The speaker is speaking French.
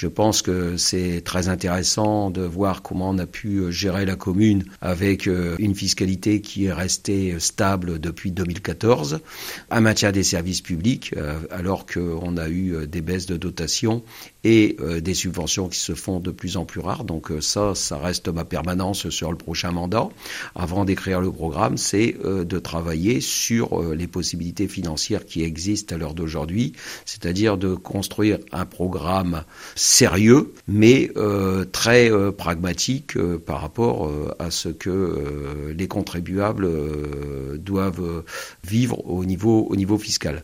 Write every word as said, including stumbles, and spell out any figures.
Je pense que c'est très intéressant de voir comment on a pu gérer la commune avec une fiscalité qui est restée stable depuis deux mille quatorze, un maintien des services publics alors qu'on a eu des baisses de dotation et des subventions qui se font de plus en plus rares. Donc ça, ça reste ma permanence sur le prochain mandat. Avant d'écrire le programme, c'est de travailler sur les possibilités financières qui existent à l'heure d'aujourd'hui, c'est-à-dire de construire un programme sérieux, mais euh, très euh, pragmatique euh, par rapport euh, à ce que euh, les contribuables euh, doivent vivre au niveau, au niveau fiscal.